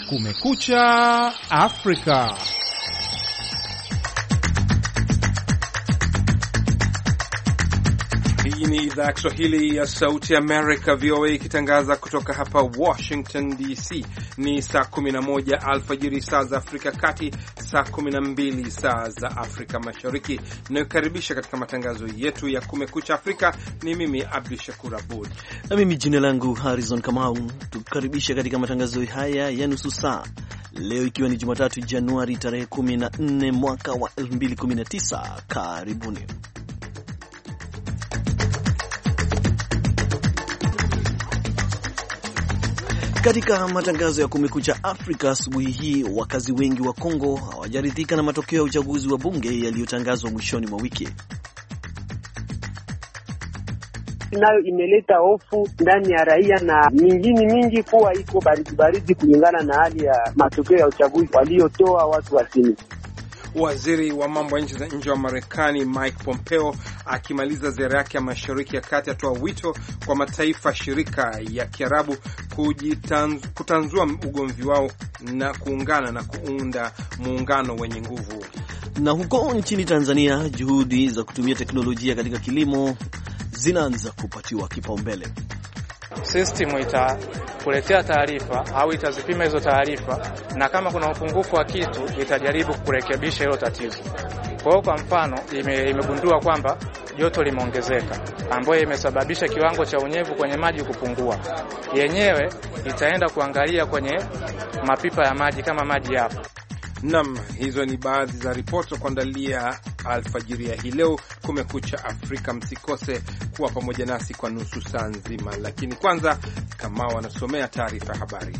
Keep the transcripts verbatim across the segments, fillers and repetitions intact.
Kumekucha Afrika. Hii ni idhaa ya Kiswahili ya Sauti America, V O A, ikitangaza kutoka hapa Washington D C. Ni saa kumi na moja alfajiri saa za Afrika Kati, saa kumi na mbili saa za Afrika Mashariki. Nakukaribisha katika matangazo yetu ya Kumekucha Afrika. Ni mimi Abdul Shakur Abud na mimi jina langu Harrison Kamau. Tukukaribisha katika matangazo haya ya nusu saa leo, ikiwa ni Jumatatu Januari tarehe kumi na nne mwaka wa elfu mbili kumi na tisa. Karibuni. Katika matangazo ya Kumekucha Afrika asubuhi hii, wakazi wengi wa Kongo hawajaridhika na matokeo ya uchaguzi wa bunge yaliyotangazwa mwishoni mwa wiki. Nayo imeleta hofu ndani ya raia na mingine mingi kuwa iko baridi baridi kulingana na hali ya matokeo ya uchaguzi waliotoa watu wa sini. Waziri wa mambo ya nchi za nje wa Marekani Mike Pompeo akimaliza ziara yake ya Mashariki ya Kati atoa wito kwa mataifa shirika ya Kiarabu kutanzua ugomvi wao na kuungana na kuunda muungano wenye nguvu. Na huko nchini Tanzania, juhudi za kutumia teknolojia katika kilimo zinaanza kupatiwa kipaumbele. System itakuletea taarifa au itazipima hizo taarifa, na kama kuna upungufu wa kitu itajaribu kurekebisha hilo tatizo. Kwa hiyo, kwa mfano, ime, imegundua kwamba joto limeongezeka, ambayo imesababisha kiwango cha unyevu kwenye maji kupungua. Yenyewe itaenda kuangalia kwenye mapipa ya maji kama maji yapo. Nam, hizo ni baadhi za ripoti za kuandalia alfajiri ya hii leo Kumekucha Afrika. Msikose kuwa pamoja nasi kwa nusu saa nzima, lakini kwanza kama wanasomea taarifa ya habari.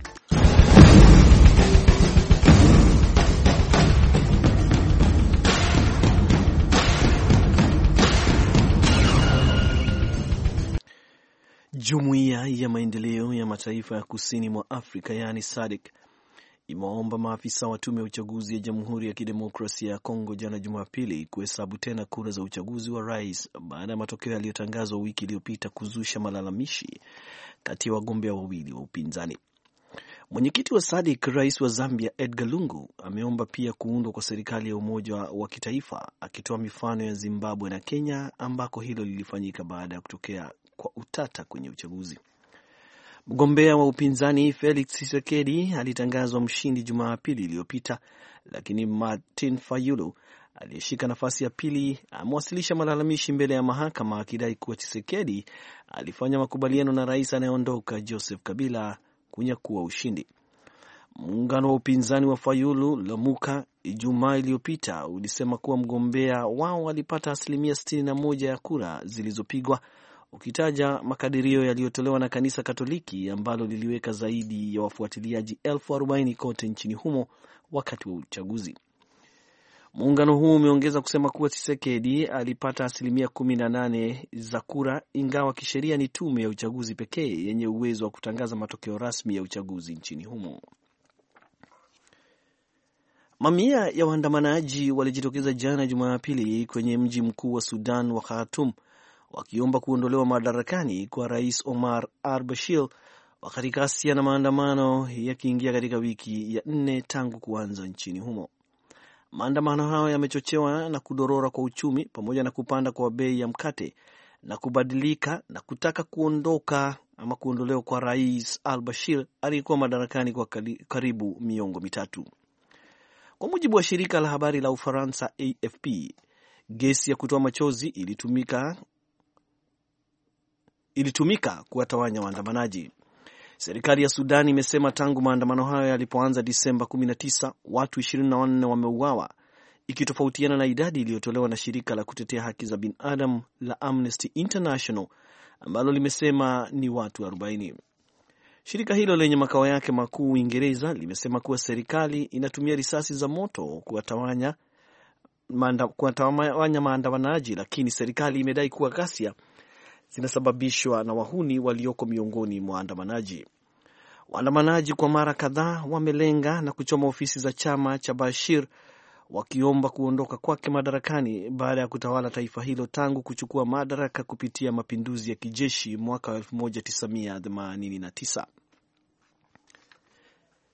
Jumuiya ya maendeleo ya mataifa ya kusini mwa Afrika, yaani S A D C, imeomba maafisa wa tume ya uchaguzi ya Jamhuri ya Kidemokrasia ya Kongo jana Jumapili kuhesabu tena kura za uchaguzi wa rais baada ya matokeo yaliyotangazwa wiki iliyopita kuzusha malalamishi kati ya wagombea wawili wa upinzani. Mwenyekiti wa S A D C, Rais wa Zambia Edgar Lungu, ameomba pia kuundwa kwa serikali ya umoja wa kitaifa, akitoa mifano ya Zimbabwe na Kenya ambako hilo lilifanyika baada ya kutokea kwa utata kwenye uchaguzi. Mgombea wa upinzani Felix Tshisekedi alitangazwa mshindi Jumapili iliyopita, lakini Martin Fayulu aliyeshika nafasi ya pili amewasilisha malalamishi mbele ya mahakama akidai kuwa Tshisekedi alifanya makubaliano na rais anayeondoka Joseph Kabila kunyakua ushindi. Muungano wa upinzani wa Fayulu, Lamuka, Ijumaa iliyopita ulisema kuwa mgombea wao alipata asilimia sitini na moja ya kura zilizopigwa, ukitaja makadirio yaliyotolewa na kanisa Katoliki ambalo liliweka zaidi ya wafuatiliaji elfu arobaini kote nchini humo wakati wa uchaguzi. Muungano huu umeongeza kusema kuwa Tshisekedi alipata asilimia kumi na nane za kura, ingawa kisheria ni tume ya uchaguzi pekee yenye uwezo wa kutangaza matokeo rasmi ya uchaguzi nchini humo. Mamia ya waandamanaji walijitokeza jana Jumapili kwenye mji mkuu wa Sudan wa Khartoum wakiomba kuondolewa madarakani kwa Rais Omar al-Bashir, wakati ghasia na maandamano yakiingia katika wiki ya nne tangu kuanza nchini humo. Maandamano hayo yamechochewa na kudorora kwa uchumi pamoja na kupanda kwa bei ya mkate na kubadilika na kutaka kuondoka ama kuondolewa kwa Rais al-Bashir aliyekuwa madarakani kwa karibu miongo mitatu. Kwa mujibu wa shirika la habari la Ufaransa A F P, gesi ya kutoa machozi ilitumika ilitumika kuwatawanya waandamanaji. Serikali ya Sudan imesema tangu maandamano hayo yalipoanza Disemba kumi na tisa, watu ishirini na wanne wameuawa, ikitofautiana na idadi iliyotolewa na shirika la kutetea haki za binadamu la Amnesty International ambalo limesema ni watu arobaini. Shirika hilo lenye makao yake makuu Uingereza limesema kuwa serikali inatumia risasi za moto kuwatawanya kuwatawanya maandamanaji, lakini serikali imedai kuwa ghasia zinasababishwa na wahuni walioko miongoni mwa waandamanaji. Waandamanaji kwa mara kadhaa wamelenga na kuchoma ofisi za chama cha Bashir, wakiomba kuondoka kwake madarakani baada ya kutawala taifa hilo tangu kuchukua madaraka kupitia mapinduzi ya kijeshi mwaka wa elfu moja tisa mia themanini na tisa.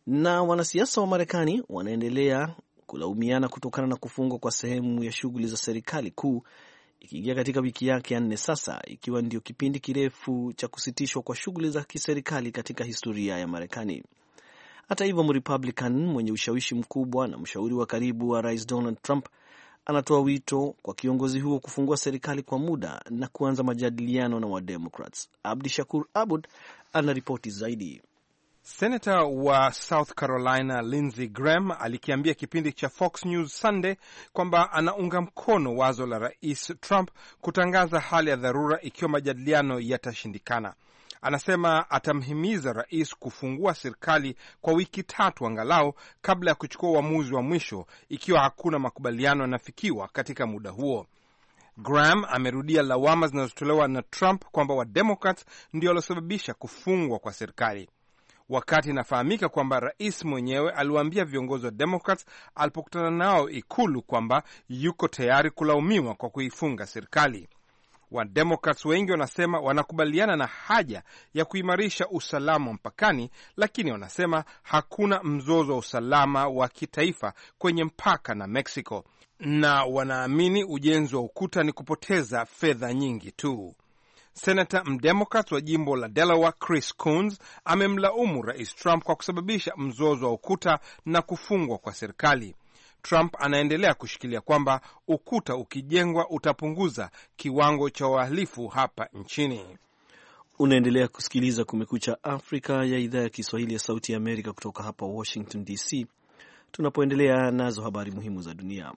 Na wanasiasa wa Marekani wanaendelea kulaumiana kutokana na kufungwa kwa sehemu ya shughuli za serikali kuu, ikiingia katika wiki yake ya nne sasa, ikiwa ndio kipindi kirefu cha kusitishwa kwa shughuli za kiserikali katika historia ya Marekani. Hata hivyo, Mrepublican mwenye ushawishi mkubwa na mshauri wa karibu wa Rais Donald Trump anatoa wito kwa kiongozi huo kufungua serikali kwa muda na kuanza majadiliano na Wademokrats. Abdi Shakur Abud anaripoti zaidi. Senator wa South Carolina Lindsey Graham alikiambia kipindi cha Fox News Sunday kwamba anaunga mkono wazo la Rais Trump kutangaza hali ya dharura ikiwa majadiliano yatashindikana. Anasema atamhimiza rais kufungua serikali kwa wiki tatu angalau kabla ya kuchukua uamuzi wa mwisho ikiwa hakuna makubaliano yanafikiwa katika muda huo. Graham amerudia lawama zinazotolewa na Trump kwamba Wademokrats ndio waliosababisha kufungwa kwa serikali, wakati inafahamika kwamba rais mwenyewe aliwaambia viongozi wa Democrats alipokutana nao ikulu kwamba yuko tayari kulaumiwa kwa kuifunga serikali. Wademokrats wengi wanasema wanakubaliana na haja ya kuimarisha usalama mpakani, lakini wanasema hakuna mzozo wa usalama wa kitaifa kwenye mpaka na Mexico, na wanaamini ujenzi wa ukuta ni kupoteza fedha nyingi tu. Senator mdemokrat wa jimbo la Delaware Chris Coons amemlaumu Rais Trump kwa kusababisha mzozo wa ukuta na kufungwa kwa serikali. Trump anaendelea kushikilia kwamba ukuta ukijengwa utapunguza kiwango cha uhalifu hapa nchini. Unaendelea kusikiliza Kumekucha Afrika ya idhaa ya Kiswahili ya Sauti ya Amerika kutoka hapa Washington D C, tunapoendelea nazo habari muhimu za dunia.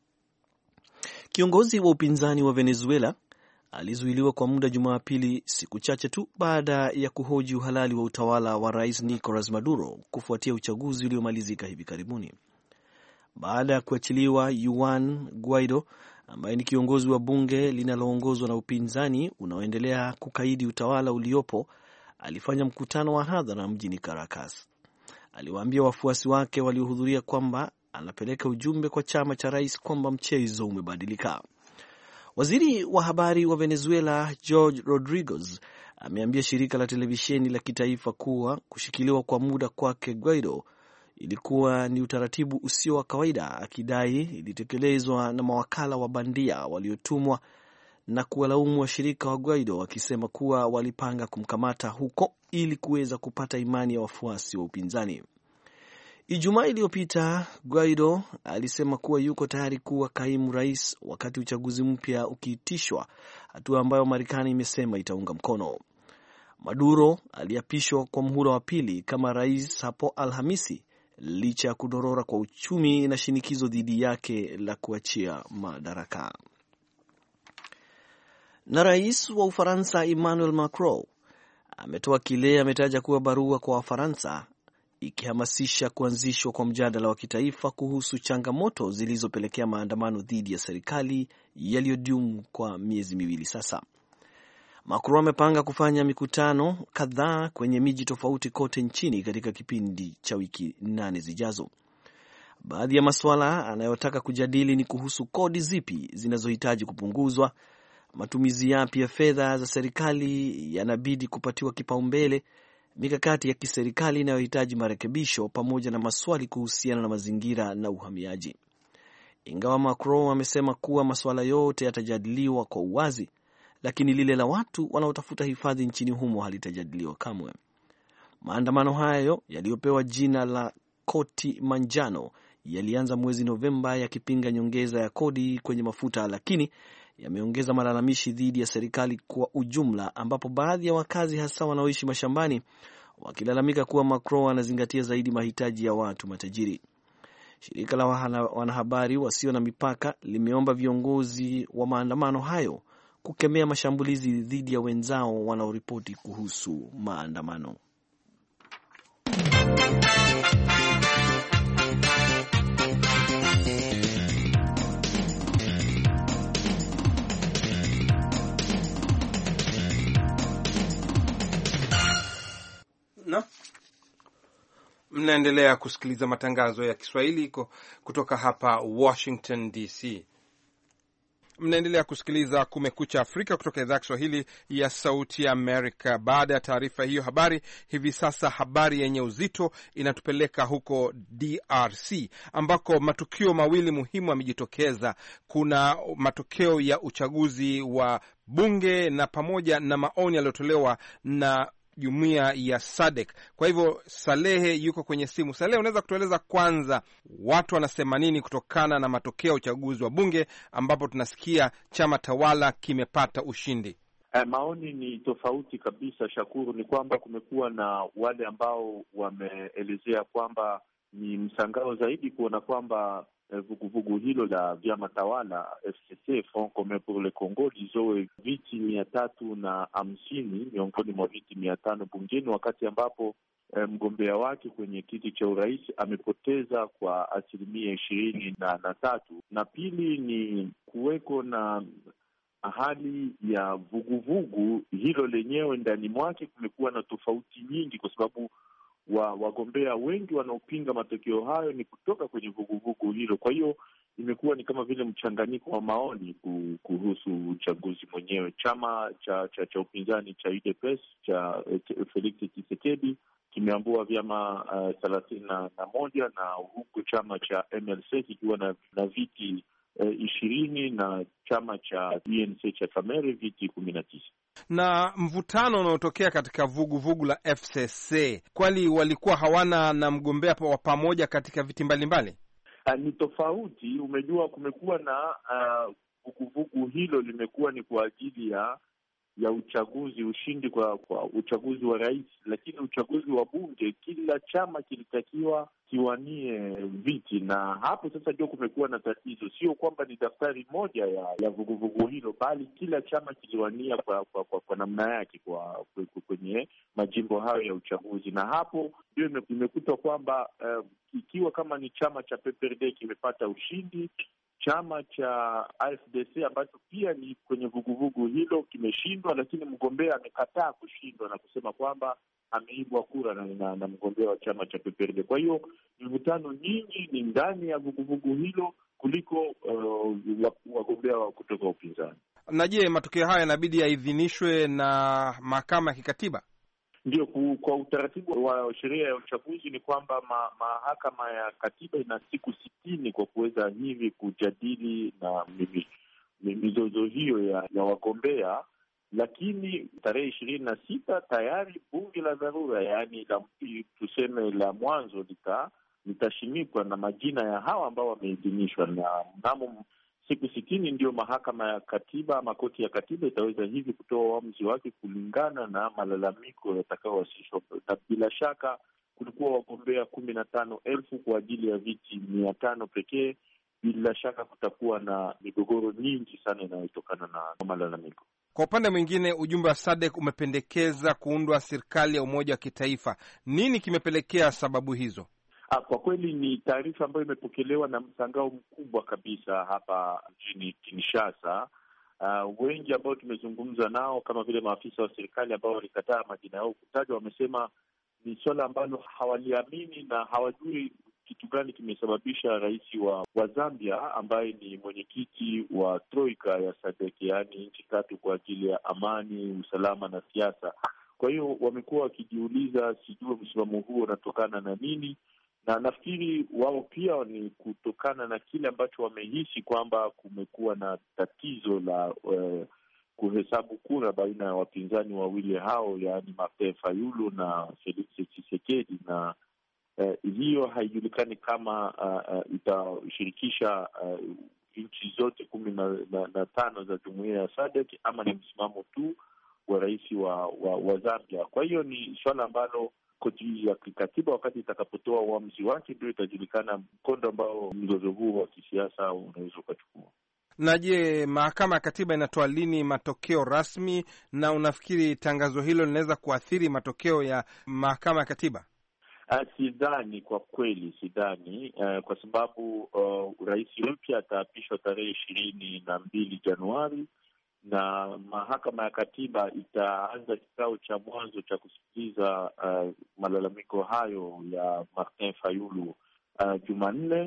Kiongozi wa upinzani wa Venezuela alizuiliwa kwa muda Jumapili, siku chache tu baada ya kuhoji uhalali wa utawala wa Rais Nicolas Maduro kufuatia uchaguzi uliomalizika hivi karibuni. Baada ya kuachiliwa, Juan Guaido ambaye ni kiongozi wa bunge linaloongozwa na upinzani unaoendelea kukaidi utawala uliopo alifanya mkutano wa hadhara mjini Caracas. Aliwaambia wafuasi wake waliohudhuria kwamba anapeleka ujumbe kwa chama cha rais kwamba mchezo umebadilika. Waziri wa habari wa Venezuela Jorge Rodriguez ameambia shirika la televisheni la kitaifa kuwa kushikiliwa kwa muda kwake Guaido ilikuwa ni utaratibu usio wa kawaida, akidai ilitekelezwa na mawakala wa bandia waliotumwa na kuwalaumu washirika wa Guaido wakisema kuwa walipanga kumkamata huko ili kuweza kupata imani ya wafuasi wa upinzani. Ijumaa iliyopita Guaido alisema kuwa yuko tayari kuwa kaimu rais wakati uchaguzi mpya ukiitishwa, hatua ambayo Marekani imesema itaunga mkono. Maduro aliapishwa kwa muhula wa pili kama rais hapo Alhamisi licha ya kudorora kwa uchumi na shinikizo dhidi yake la kuachia madaraka. Na rais wa Ufaransa Emmanuel Macron ametoa kile ametaja kuwa barua kwa Wafaransa ikihamasisha kuanzishwa kwa mjadala wa kitaifa kuhusu changamoto zilizopelekea maandamano dhidi ya serikali yaliyodumu kwa miezi miwili sasa. Macron amepanga kufanya mikutano kadhaa kwenye miji tofauti kote nchini katika kipindi cha wiki nane zijazo. Baadhi ya masuala anayotaka kujadili ni kuhusu kodi zipi zinazohitaji kupunguzwa, matumizi yapi ya fedha za serikali yanabidi kupatiwa kipaumbele, mikakati ya kiserikali inayohitaji marekebisho, pamoja na maswali kuhusiana na mazingira na uhamiaji. Ingawa Macron amesema kuwa masuala yote yatajadiliwa kwa uwazi, lakini lile la watu wanaotafuta hifadhi nchini humo halitajadiliwa kamwe. Maandamano hayo yaliyopewa jina la koti manjano yalianza mwezi Novemba yakipinga nyongeza ya kodi kwenye mafuta, lakini yameongeza malalamishi dhidi ya serikali kwa ujumla, ambapo baadhi ya wakazi hasa wanaoishi mashambani wakilalamika kuwa Macron anazingatia zaidi mahitaji ya watu matajiri. Shirika la wanahabari wasio na mipaka limeomba viongozi wa maandamano hayo kukemea mashambulizi dhidi ya wenzao wanaoripoti kuhusu maandamano. No. Mnaendelea kusikiliza matangazo ya Kiswahili kutoka hapa Washington D C. Mnaendelea kusikiliza Kumekucha Afrika kutoka idhaa ya Kiswahili ya Sauti ya Amerika. Baada ya taarifa hiyo habari, hivi sasa habari yenye uzito inatupeleka huko D R C ambako matukio mawili muhimu yamejitokeza. Kuna matokeo ya uchaguzi wa bunge na pamoja na maoni yaliyotolewa na jumuiya ya S A D C. Kwa hivyo Salehe yuko kwenye simu. Salehe, unaweza kutueleza kwanza watu wanasema nini kutokana na matokeo ya uchaguzi wa bunge ambapo tunasikia chama tawala kimepata ushindi? Eh, maoni ni tofauti kabisa, Shakuru. Ni kwamba kumekuwa na wale ambao wameelezea kwamba ni msangao zaidi kuona kwamba vuguvugu hilo la vyama tawala F C C, Front Commun pour le Congo, lizoe viti mia tatu na hamsini miongoni mwa viti mia tano bungeni, wakati ambapo e, mgombea wake kwenye kiti cha urais amepoteza kwa asilimia ishirini na, na tatu. Na pili ni kuweko na hali ya vuguvugu hilo lenyewe, ndani mwake kumekuwa na tofauti nyingi kwa sababu wa wagombea wengi wanaopinga matokeo hayo ni kutoka kwenye vuguvugu hilo. Kwa hiyo imekuwa ni kama vile mchanganyiko wa maoni kuhusu uchaguzi mwenyewe. Chama cha cha, cha upinzani cha U D P S cha Felix Tshisekedi kimeambua vyama thelathini uh, na moja na huku chama cha M L C kikiwa na, na viti ishirini uh, na chama cha U N C cha Kamere viti kumi na tisa. Na mvutano unaotokea katika vuguvugu vugu la F C C, kwani walikuwa hawana na mgombea wa pamoja katika viti mbalimbali? Uh, ni tofauti. Umejua, kumekuwa na vuguvugu uh, hilo limekuwa ni kwa ajili ya ya uchaguzi, ushindi kwa, kwa uchaguzi wa rais, lakini uchaguzi wa bunge kila chama kilitakiwa kiwanie viti, na hapo sasa ndio kumekuwa na tatizo. Sio kwamba ni daftari moja ya ya vuguvugu hilo, bali kila chama kiliwania kwa kwa, kwa, kwa namna yake kwa kwenye majimbo hayo ya uchaguzi, na hapo ndio imekutwa kwamba uh, ikiwa kama ni chama cha P P R D kimepata ushindi, chama cha A F D C ambacho pia ni kwenye vuguvugu hilo kimeshindwa, lakini mgombea amekataa kushindwa na kusema kwamba ameibwa kura na, na, na mgombea wa chama cha P P R D. Kwa hiyo mivutano nyingi ni ndani ya vuguvugu hilo kuliko uh, wagombea wa kutoka upinzani. Na je, matokeo haya yanabidi yaidhinishwe na mahakama ya kikatiba? Ndio, kwa utaratibu wa sheria ya uchaguzi ni kwamba ma, mahakama ya katiba ina siku sitini kwa kuweza hivi kujadili na mizozo hiyo ya, ya wagombea, lakini tarehe ishirini na sita tayari bunge la dharura, yaani la tuseme la mwanzo lita litashimikwa na majina ya hawa ambao wameidhinishwa, na mnamo siku sitini ndio mahakama ya katiba ama koti ya katiba itaweza hivi kutoa uamuzi wake kulingana na malalamiko yatakayowasilishwa. Na bila shaka kulikuwa wagombea kumi na tano elfu kwa ajili ya viti mia tano pekee. Bila shaka kutakuwa na migogoro nyingi sana inayotokana na malalamiko. Kwa upande mwingine, ujumbe wa S A D C umependekeza kuundwa serikali ya umoja wa kitaifa. Nini kimepelekea sababu hizo? Kwa kweli ni taarifa ambayo imepokelewa na msangao mkubwa kabisa hapa mjini Kinshasa. Uh, wengi ambao tumezungumza nao kama vile maafisa wa serikali ambao walikataa majina yao kutajwa, wamesema ni swala ambalo hawaliamini na hawajui kitu gani kimesababisha rais wa, wa Zambia ambaye ni mwenyekiti wa troika ya S A D C, yaani nchi tatu kwa ajili ya amani, usalama na siasa. Kwa hiyo wamekuwa wakijiuliza, sijui msimamo huo unatokana na nini, na nafikiri wao pia ni kutokana na kile ambacho wamehisi kwamba kumekuwa na tatizo la uh, kuhesabu kura baina ya wapinzani wawili hao, yaani Martin Fayulu na Felix Tshisekedi, na uh, hiyo haijulikani kama uh, uh, itashirikisha uh, nchi zote kumi na, na, na tano za jumuiya ya S A D C ama ni msimamo tu wa rais wa, wa, wa Zambia. Kwa hiyo ni swala ambalo koti ya kikatiba wakati itakapotoa uamuzi wake ndio itajulikana mkondo ambao mzozo huu wa kisiasa unaweza ukachukua. Na je, mahakama ya katiba inatoa lini matokeo rasmi, na unafikiri tangazo hilo linaweza kuathiri matokeo ya mahakama ya katiba? Uh, sidhani, kwa kweli sidhani, uh, kwa sababu uh, rais mpya ataapishwa tarehe ishirini na mbili Januari na mahakama ya katiba itaanza kikao cha mwanzo cha kusikiliza uh, malalamiko hayo ya Martin Fayulu uh, Jumanne,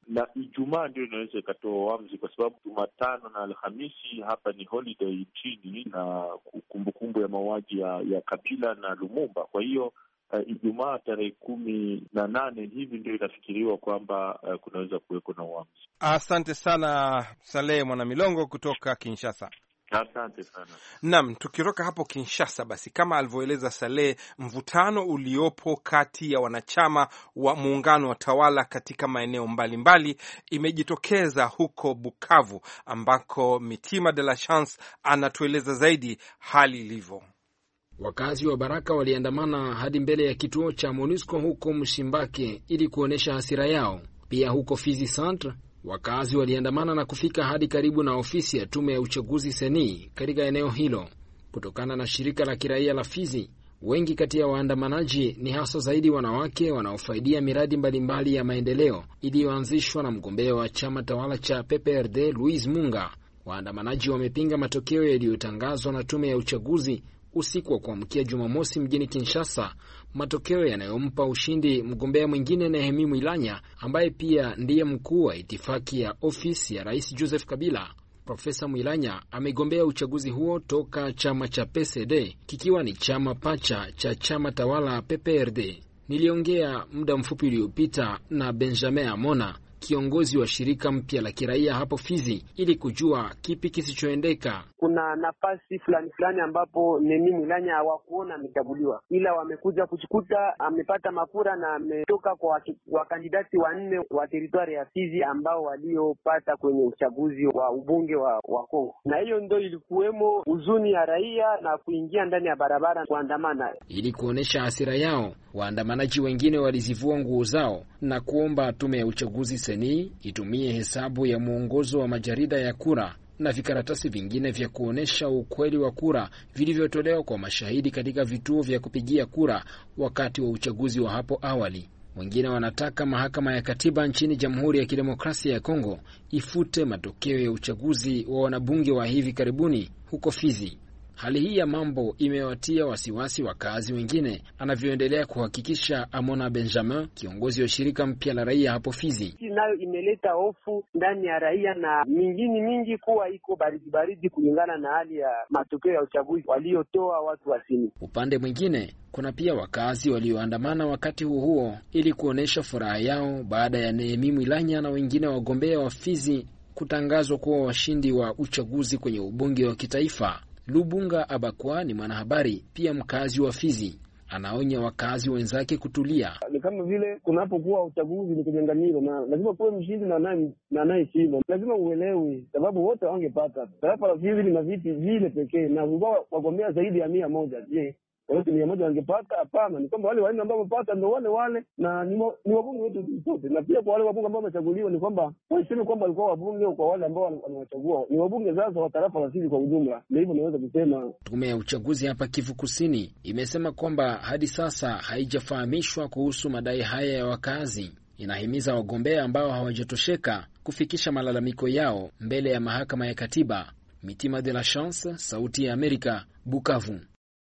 na Ijumaa ndio inaweza ikatoa uamuzi, kwa sababu Jumatano na Alhamisi hapa ni holiday nchini na kumbukumbu ya mauaji ya, ya Kabila na Lumumba. Kwa hiyo uh, Ijumaa tarehe kumi na nane hivi ndio inafikiriwa kwamba uh, kunaweza kuweko na uamuzi. Asante sana Saleh Mwanamilongo kutoka Kinshasa. Asante sana. Naam, tukiroka hapo Kinshasa basi, kama alivyoeleza Saleh, mvutano uliopo kati ya wanachama wa muungano wa tawala katika maeneo mbalimbali imejitokeza huko Bukavu, ambako Mitima de la Chance anatueleza zaidi hali ilivyo. Wakazi wa Baraka waliandamana hadi mbele ya kituo cha MONUSCO huko Mshimbake ili kuonesha hasira yao. Pia huko Fizi Centre wakazi waliandamana na kufika hadi karibu na ofisi ya tume ya uchaguzi seni katika eneo hilo. Kutokana na shirika la kiraia la Fizi, wengi kati ya waandamanaji ni hasa zaidi wanawake wanaofaidia miradi mbalimbali ya maendeleo iliyoanzishwa na mgombea wa chama tawala cha P P R D Louise Munga. Waandamanaji wamepinga matokeo yaliyotangazwa na tume ya uchaguzi usiku wa kuamkia Jumamosi mjini Kinshasa, matokeo yanayompa ushindi mgombea mwingine Nehemi Mwilanya ambaye pia ndiye mkuu wa itifaki ya ofisi ya Rais Joseph Kabila. Profesa Mwilanya amegombea uchaguzi huo toka chama cha P C D, kikiwa ni chama pacha cha chama tawala P P R D. Niliongea muda mfupi uliopita na Benjamin Amona, kiongozi wa shirika mpya la kiraia hapo Fizi, ili kujua kipi kisichoendeka. Kuna nafasi fulani fulani ambapo Nehemi Mwilanya hawakuona amechaguliwa, ila wamekuja kuchikuta amepata makura na ametoka kwa wakandidati wanne wa teritwari ya Fizi ambao waliopata kwenye uchaguzi wa ubunge wa, wa Kongo. Na hiyo ndio ilikuwemo huzuni ya raia na kuingia ndani ya barabara kuandamana. Ili kuonesha hasira yao, waandamanaji wengine walizivua nguo zao na kuomba tume ya uchaguzi seni itumie hesabu ya mwongozo wa majarida ya kura na vikaratasi vingine vya kuonesha ukweli wa kura vilivyotolewa kwa mashahidi katika vituo vya kupigia kura wakati wa uchaguzi wa hapo awali. Wengine wanataka mahakama ya katiba nchini Jamhuri ya Kidemokrasia ya Kongo ifute matokeo ya uchaguzi wa wanabunge wa hivi karibuni huko Fizi. Hali hii ya mambo imewatia wasiwasi wakazi wengine, anavyoendelea kuhakikisha Amona Benjamin, kiongozi wa shirika mpya la raia hapo Fizi. Nayo imeleta hofu ndani ya raia na mingine mingi kuwa iko baridi baridi kulingana na hali ya matokeo ya uchaguzi waliotoa watu wasini. Upande mwingine, kuna pia wakazi walioandamana wakati huo huo ili kuonesha furaha yao baada ya Nehemi Mwilanya na wengine wagombea wa Fizi kutangazwa kuwa washindi wa uchaguzi kwenye ubunge wa kitaifa. Lubunga Abakwa ni mwanahabari pia mkazi wa Fizi. Anaonya wakazi wenzake kutulia. Ni kama vile kunapokuwa uchaguzi ni kinyang'anyiro na lazima kuwe mshindi na naye na naye shinda. Lazima uelewe sababu wote wangepata. Tarafa la Fizi lina viti vile pekee na wao wagombea zaidi ya mia moja. Je, wote mia moja wangepata? Hapana, ni kwamba wale wanne ambao wamepata ndio wale wale na ni, ni wabunge wetu wote. Na pia kwa wale wabunge ambao wamechaguliwa ni kwamba waseme kwamba walikuwa wabunge kwa wale ambao wanawachagua. Ni wabunge sasa wa tarafa la Fizi kwa ujumla. Ndio hivyo naweza kusema. Tume ya uchaguzi hapa Kivu Kusini imesema kwamba hadi sasa haijafahamishwa kuhusu madai haya ya wakazi. Inahimiza wagombea ambao hawajatosheka kufikisha malalamiko yao mbele ya mahakama ya katiba. Mitima de la Chance, Sauti ya Amerika, Bukavu.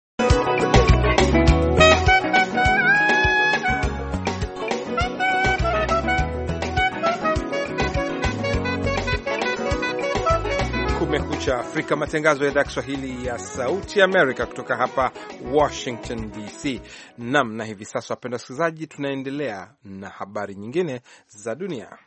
Kumekucha Afrika, matangazo ya idhaa Kiswahili ya Sauti Amerika kutoka hapa Washington D C. Nam, na hivi sasa wapenda wasikilizaji, tunaendelea na habari nyingine za dunia.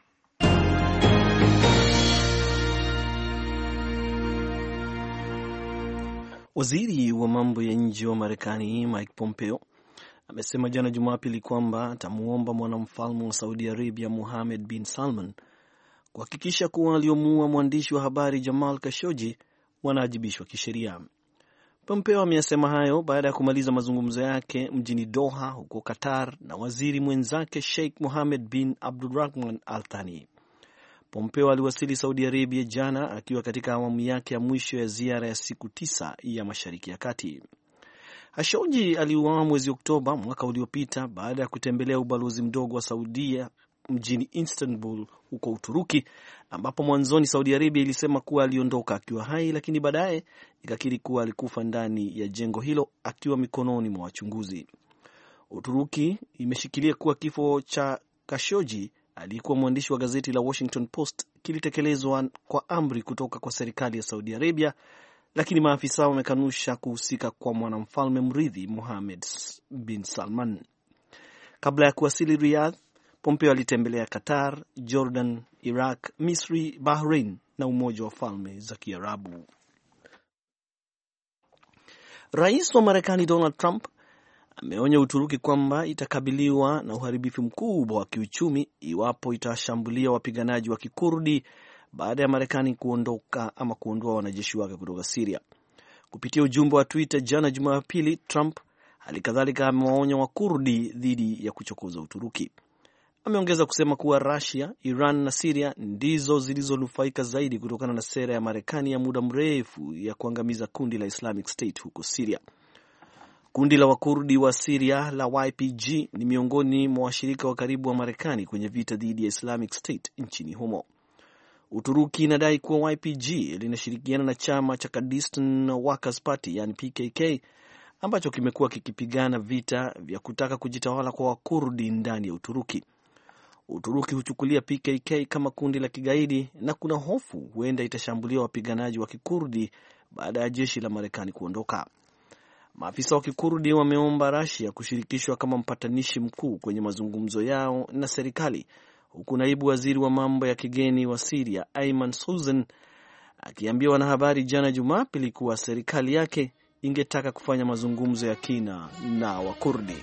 Waziri wa mambo ya nje wa Marekani Mike Pompeo amesema jana Jumapili kwamba atamuomba mwanamfalme wa Saudi Arabia Mohammed bin Salman kuhakikisha kuwa waliomuua mwandishi wa habari Jamal Khashoggi wanaajibishwa kisheria. Pompeo ameyasema hayo baada ya kumaliza mazungumzo yake mjini Doha huko Qatar na waziri mwenzake Sheikh Mohammed bin Abdulrahman Al Thani. Pompeo aliwasili Saudi Arabia jana akiwa katika awamu yake ya mwisho ya ziara ya siku tisa ya Mashariki ya Kati. Khashoggi aliuawa mwezi Oktoba mwaka uliopita baada ya kutembelea ubalozi mdogo wa Saudia mjini Istanbul huko Uturuki, ambapo mwanzoni Saudi Arabia ilisema kuwa aliondoka akiwa hai, lakini baadaye ikakiri kuwa alikufa ndani ya jengo hilo akiwa mikononi mwa wachunguzi. Uturuki imeshikilia kuwa kifo cha Khashoggi aliyekuwa mwandishi wa gazeti la Washington Post kilitekelezwa kwa amri kutoka kwa serikali ya Saudi Arabia, lakini maafisa wamekanusha kuhusika kwa mwanamfalme mrithi Mohammed bin Salman. Kabla ya kuwasili Riyadh, Pompeo alitembelea Qatar, Jordan, Iraq, Misri, Bahrain na Umoja wa Falme za Kiarabu. Rais wa Marekani Donald Trump ameonya Uturuki kwamba itakabiliwa na uharibifu mkubwa wa kiuchumi iwapo itashambulia wapiganaji wa Kikurdi baada ya Marekani kuondoka ama kuondoa wanajeshi wake kutoka Syria. Kupitia ujumbe wa Twitter jana Jumapili, Trump halikadhalika amewaonya Wakurdi dhidi ya kuchokoza Uturuki. Ameongeza kusema kuwa Russia, Iran na Syria ndizo zilizonufaika zaidi kutokana na sera ya Marekani ya muda mrefu ya kuangamiza kundi la Islamic State huko Syria. Kundi la Wakurdi wa Syria la Y P G ni miongoni mwa washirika wa karibu wa Marekani kwenye vita dhidi ya Islamic State nchini humo. Uturuki inadai kuwa Y P G linashirikiana na chama cha Kurdistan Workers Party yani P K K ambacho kimekuwa kikipigana vita vya kutaka kujitawala kwa Wakurdi ndani ya Uturuki. Uturuki huchukulia P K K kama kundi la kigaidi na kuna hofu huenda itashambulia wapiganaji wa Kikurdi baada ya jeshi la Marekani kuondoka. Maafisa wa Kikurdi wameomba Russia kushirikishwa kama mpatanishi mkuu kwenye mazungumzo yao na serikali, huku naibu waziri wa mambo ya kigeni wa Syria Ayman Souzen akiambia wanahabari jana Jumapili kuwa serikali yake ingetaka kufanya mazungumzo ya kina na Wakurdi.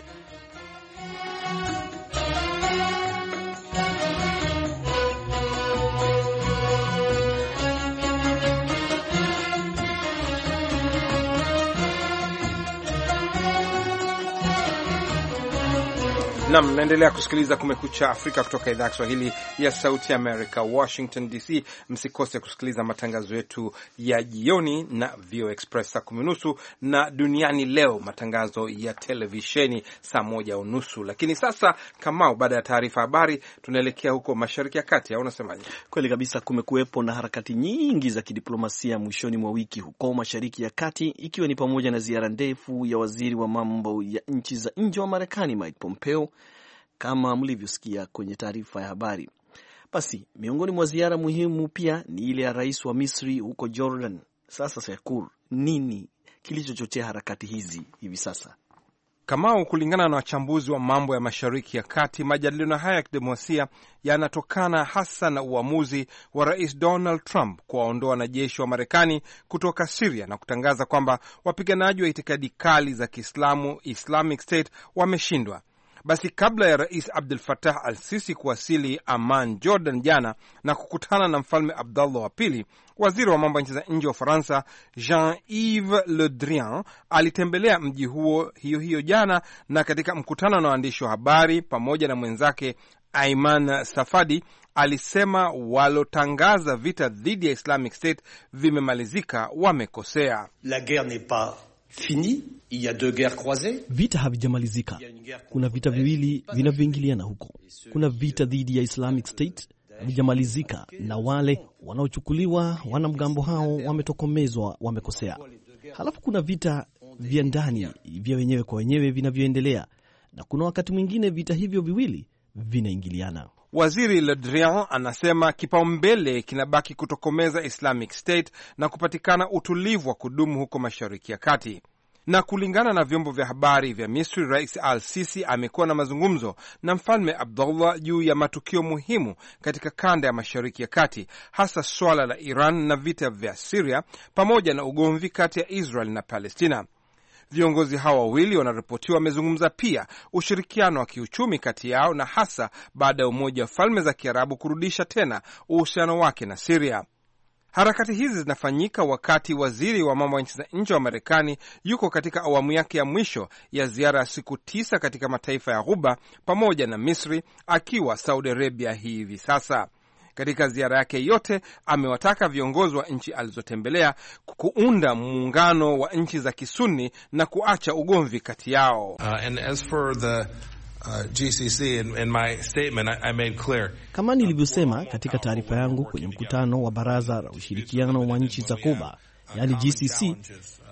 Nam, naendelea kusikiliza Kumekucha Afrika kutoka idhaa ya Kiswahili ya Sauti America, Washington D C. Msikose kusikiliza matangazo yetu ya jioni na V O Express saa kumi unusu na Duniani Leo, matangazo ya televisheni saa moja unusu. Lakini sasa, Kamau, baada ya taarifa habari, tunaelekea huko Mashariki ya Kati, au unasemaje? Kweli kabisa, kumekuwepo na harakati nyingi za kidiplomasia mwishoni mwa wiki huko Mashariki ya Kati, ikiwa ni pamoja na ziara ndefu ya waziri wa mambo ya nchi za nje wa Marekani Mike Pompeo, kama mlivyosikia kwenye taarifa ya habari. Basi, miongoni mwa ziara muhimu pia ni ile ya rais wa Misri huko Jordan. Sasa Sekur, nini kilichochochea harakati hizi hivi sasa? Kamau, kulingana na wachambuzi wa mambo ya Mashariki ya Kati, majadiliano haya ya kidiplomasia yanatokana hasa na uamuzi wa Rais Donald Trump kuwaondoa wanajeshi wa Marekani kutoka Syria na kutangaza kwamba wapiganaji wa itikadi kali za Kiislamu Islamic State wameshindwa. Basi kabla ya Rais Abdel Fattah al-Sisi kuwasili Amman, Jordan jana na kukutana na Mfalme Abdullah wa pili, waziri wa mambo ya nchi za nje wa Ufaransa Jean-Yves Le Drian alitembelea mji huo hiyo hiyo jana, na katika mkutano na waandishi wa habari pamoja na mwenzake Ayman Safadi alisema walotangaza vita dhidi ya Islamic State vimemalizika, wamekosea. La guerre n'est pas fini. Il y a deux guerres croisées. Vita havijamalizika. Kuna vita viwili vinavyoingiliana huko. Kuna vita dhidi ya Islamic State havijamalizika, na wale wanaochukuliwa wanamgambo hao wametokomezwa, wamekosea. Halafu kuna vita vya ndani vya wenyewe kwa wenyewe vinavyoendelea, na kuna wakati mwingine vita hivyo viwili vinaingiliana. Waziri Le Drian anasema kipaumbele kinabaki kutokomeza Islamic State na kupatikana utulivu wa kudumu huko Mashariki ya Kati. Na kulingana na vyombo vya habari vya Misri, Rais al-Sisi amekuwa na mazungumzo na Mfalme Abdullah juu ya matukio muhimu katika kanda ya Mashariki ya Kati, hasa swala la Iran na vita vya Syria pamoja na ugomvi kati ya Israel na Palestina. Viongozi hawa wawili wanaripotiwa wamezungumza pia ushirikiano wa kiuchumi kati yao, na hasa baada ya Umoja wa Falme za Kiarabu kurudisha tena uhusiano wake na Syria. Harakati hizi zinafanyika wakati waziri wa mambo ya nchi za nje wa Marekani yuko katika awamu yake ya mwisho ya ziara ya siku tisa katika mataifa ya Ghuba pamoja na Misri, akiwa Saudi Arabia hivi sasa. Katika ziara yake yote amewataka viongozi wa nchi alizotembelea kuunda muungano wa nchi za Kisuni na kuacha ugomvi kati yao. Uh, and as for the Uh, G C C, in, in my statement, I, I made clear. Kama nilivyosema katika taarifa yangu kwenye mkutano wa Baraza la Ushirikiano wa Nchi za Ghuba, yani G C C,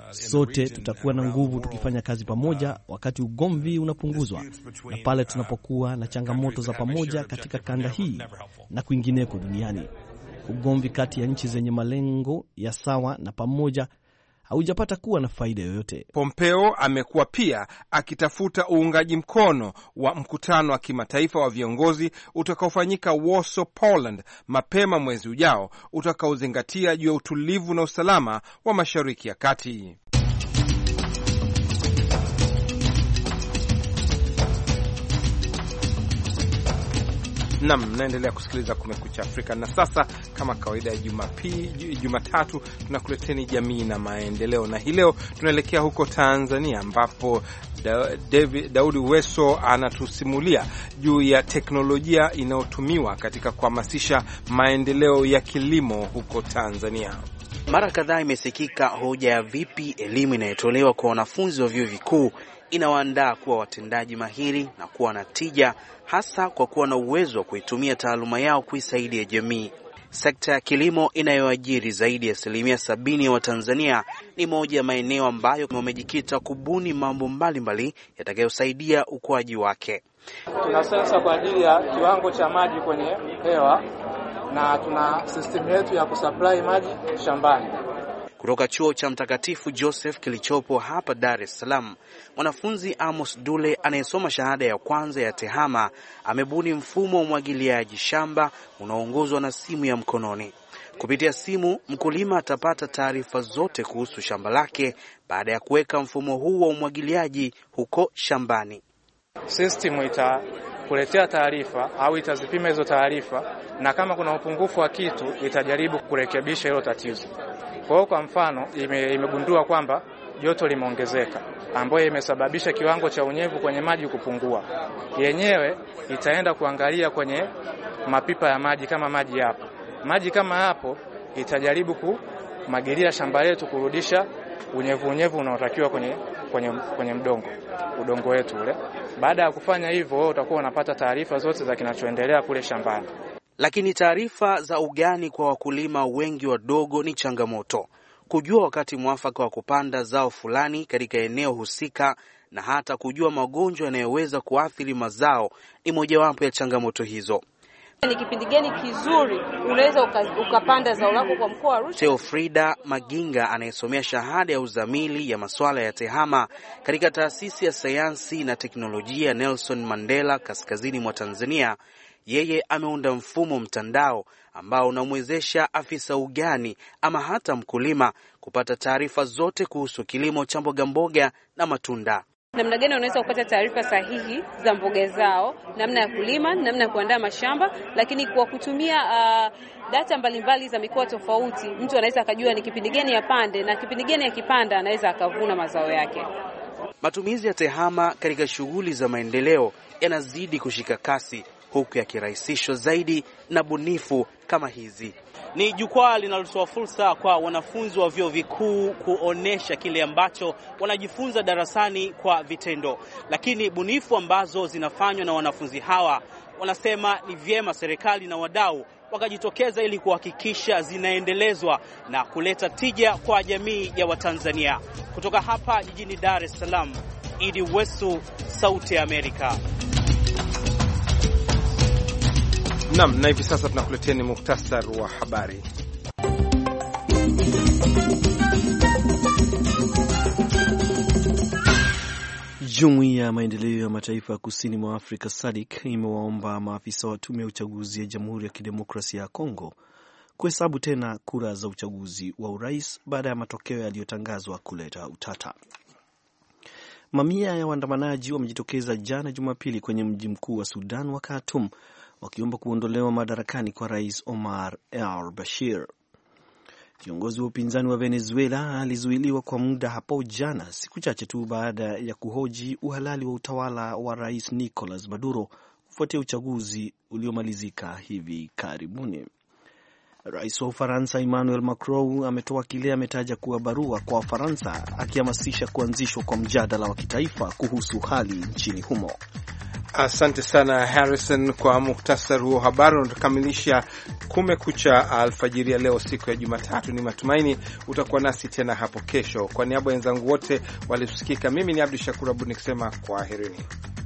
Sote tutakuwa na nguvu tukifanya kazi pamoja, wakati ugomvi unapunguzwa na pale tunapokuwa na changamoto za pamoja katika kanda hii na kwingineko duniani. Ugomvi kati ya nchi zenye malengo ya sawa na pamoja haujapata kuwa na faida yoyote. Pompeo amekuwa pia akitafuta uungaji mkono wa mkutano wa kimataifa wa viongozi utakaofanyika Warsaw, Poland mapema mwezi ujao, utakaozingatia juu ya utulivu na usalama wa Mashariki ya Kati. Nam, naendelea kusikiliza Kumekucha Afrika. Na sasa kama kawaida ya Jumapili, Jumatatu, tunakuleteni jamii na maendeleo. Na hii leo tunaelekea huko Tanzania ambapo da, David, Daudi Weso anatusimulia juu ya teknolojia inayotumiwa katika kuhamasisha maendeleo ya kilimo huko Tanzania. Mara kadhaa imesikika hoja ya vipi elimu inayotolewa kwa wanafunzi wa vyuo vikuu inawaandaa kuwa watendaji mahiri na kuwa na tija, hasa kwa kuwa na uwezo wa kuitumia taaluma yao kuisaidia jamii. Sekta ya kilimo inayoajiri zaidi ya asilimia sabini ya Watanzania ni moja ya maeneo ambayo wamejikita kubuni mambo mbalimbali yatakayosaidia ukuaji wake. Tuna sensa kwa ajili ya kiwango cha maji kwenye hewa na tuna system yetu ya kusupply maji shambani. Kutoka chuo cha Mtakatifu Joseph kilichopo hapa Dar es Salaam, mwanafunzi Amos Dule anayesoma shahada ya kwanza ya tehama amebuni mfumo wa umwagiliaji shamba unaoongozwa na simu ya mkononi. Kupitia simu, mkulima atapata taarifa zote kuhusu shamba lake baada ya kuweka mfumo huu wa umwagiliaji huko shambani. System itakuletea taarifa au itazipima hizo taarifa, na kama kuna upungufu wa kitu itajaribu kurekebisha hilo tatizo. Kwa hiyo kwa mfano ime, imegundua kwamba joto limeongezeka ambayo imesababisha kiwango cha unyevu kwenye maji kupungua. Yenyewe itaenda kuangalia kwenye mapipa ya maji kama maji yapo. Maji kama hapo itajaribu kumwagilia shamba letu kurudisha unyevu unyevu unaotakiwa kwenye kwenye kwenye mdongo, udongo wetu ule. Baada ya kufanya hivyo, wewe utakuwa unapata taarifa zote za kinachoendelea kule shambani. Lakini taarifa za ugani kwa wakulima wengi wadogo ni changamoto. Kujua wakati mwafaka wa kupanda zao fulani katika eneo husika na hata kujua magonjwa yanayoweza kuathiri mazao ni mojawapo ya changamoto hizo. Ni kipindi gani kizuri unaweza ukapanda zao lako kwa mkoa wa Arusha? Teofrida Maginga anayesomea shahada ya uzamili ya masuala ya tehama katika taasisi ya sayansi na teknolojia Nelson Mandela kaskazini mwa Tanzania, yeye ameunda mfumo mtandao ambao unamwezesha afisa ugani ama hata mkulima kupata taarifa zote kuhusu kilimo cha mboga mboga na matunda. Namna gani unaweza kupata taarifa sahihi za mboga zao, namna ya kulima, namna ya kuandaa mashamba, lakini kwa kutumia uh, data mbalimbali za mikoa tofauti, mtu anaweza akajua ni kipindi gani yapande na kipindi gani akipanda anaweza akavuna mazao yake. Matumizi ya tehama katika shughuli za maendeleo yanazidi kushika kasi, huku yakirahisishwa zaidi na bunifu kama hizi. Ni jukwaa linalotoa fursa kwa wanafunzi wa vyuo vikuu kuonesha kile ambacho wanajifunza darasani kwa vitendo. Lakini bunifu ambazo zinafanywa na wanafunzi hawa, wanasema ni vyema serikali na wadau wakajitokeza ili kuhakikisha zinaendelezwa na kuleta tija kwa jamii ya Watanzania. Kutoka hapa jijini Dar es Salaam, Idi Wesu, Sauti ya Amerika. Naam, na hivi sasa tunakuleteni muhtasari wa habari. Jumuiya ya Maendeleo ya Mataifa ya Kusini mwa Afrika S A D C imewaomba maafisa wa tume ya uchaguzi ya Jamhuri ya Kidemokrasia ya Kongo kuhesabu tena kura za uchaguzi wa urais baada ya matokeo yaliyotangazwa kuleta utata. Mamia ya waandamanaji wamejitokeza jana Jumapili kwenye mji mkuu wa Sudan wa Khartoum wakiomba kuondolewa madarakani kwa Rais Omar al-Bashir. Kiongozi wa upinzani wa Venezuela alizuiliwa kwa muda hapo jana, siku chache tu baada ya kuhoji uhalali wa utawala wa Rais Nicolas Maduro kufuatia uchaguzi uliomalizika hivi karibuni. Rais wa Ufaransa Emmanuel Macron ametoa kile ametaja kuwa barua kwa Wafaransa akihamasisha kuanzishwa kwa mjadala wa kitaifa kuhusu hali nchini humo. Asante sana Harrison kwa muktasari wa habari. Unatukamilisha Kumekucha alfajiri ya leo, siku ya Jumatatu. Ni matumaini utakuwa nasi tena hapo kesho. Kwa niaba ya wenzangu wote waliosikika, mimi ni Abdi Shakur Abud nikisema kwaherini.